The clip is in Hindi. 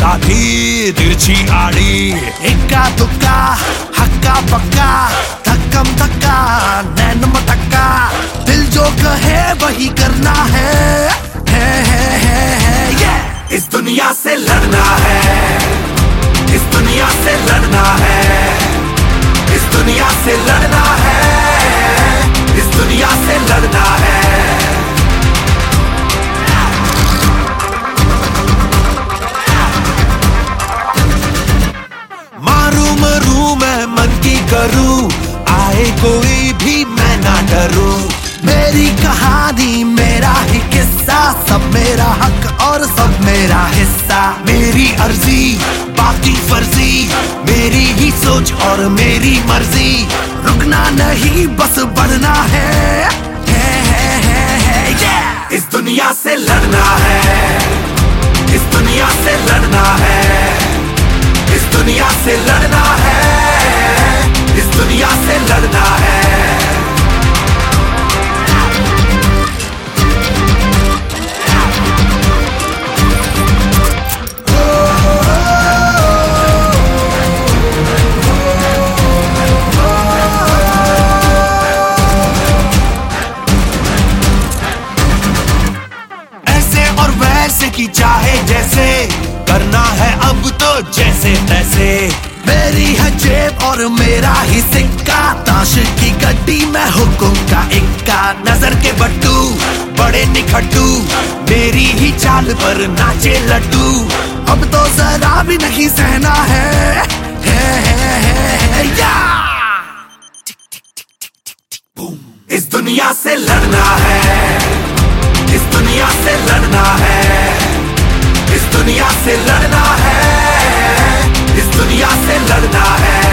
साथी तिरछी आड़ी, इक्का दुक्का हक्का बक्का धक्कम धक्का नैन मटक्का, दिल जो कहे वही करना है इस दुनिया से लड़ना है, इस दुनिया से लड़ना है, इस दुनिया से लड़ना है, इस दुनिया से लड़ना है। मारू मरू मैं मन की करूं, आए कोई भी मैं ना डरूं। मेरी कहानी मेरा ही किस्सा, सब मेरा हक और सब मेरा हिस्सा। मेरी अर्जी बाकी फर्जी, मेरी ही सोच और मेरी मर्जी। रुकना नहीं बस बढ़ना है इस दुनिया से लड़ना है, इस दुनिया से लड़ना है, इस दुनिया से लड़ना है, इस दुनिया से लड़ना है। की चाहे जैसे करना है अब तो जैसे तैसे। मेरी है जेब और मेरा ही सिक्का, ताश की गड्डी में हुकुम का इक्का। नजर के बट्टू बड़े निखट्टू, मेरी ही चाल पर नाचे लड्डू। अब तो जरा भी नहीं सहना है इस दुनिया से लड़ना है, इस दुनिया से लड़ना है, इस दुनिया से लड़ना है, इस दुनिया से लड़ना है।